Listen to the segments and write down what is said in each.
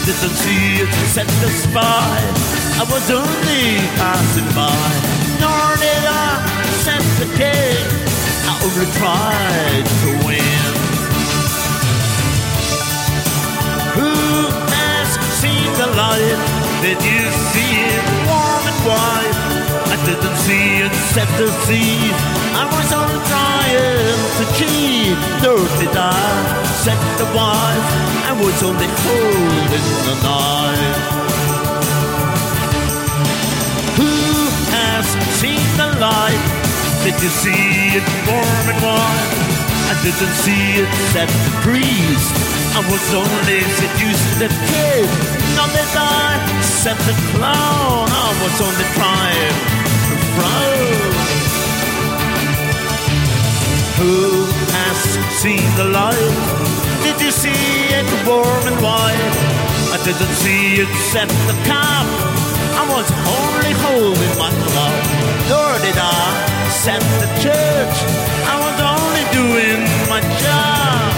didn't see it set the spy. I was only passing by. Nor did I set the king. I only tried to win. Who has seen the light? Did you see it warm and wide? I didn't see it set the sea. I was only trying to cheat. Nor did I set the wife. I was only holding the knife. Who has seen the light? Did you see it warm and wide? I didn't see it set the priest. I was only seducing the kid. Nor did I set the clown. I was only trying to frown. Who has seen the light? Did you see it warm and wide? I didn't see it set the cap. I was only holding my glove. Nor did I set the church. I was only doing my job.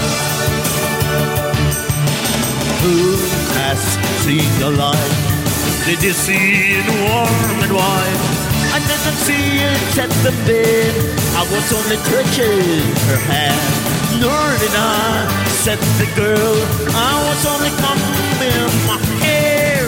Who has seen the light? Did you see it warm and wide? I didn't see it set the bed. I was only touching her hand. Nor did I set the girl. I was only combing my hair.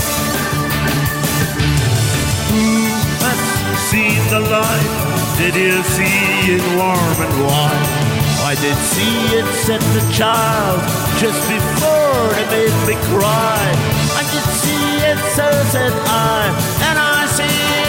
Who has seen the light? Did you see it warm and wide? I did see it set the child just before it made me cry. I did see it, so said I, and I see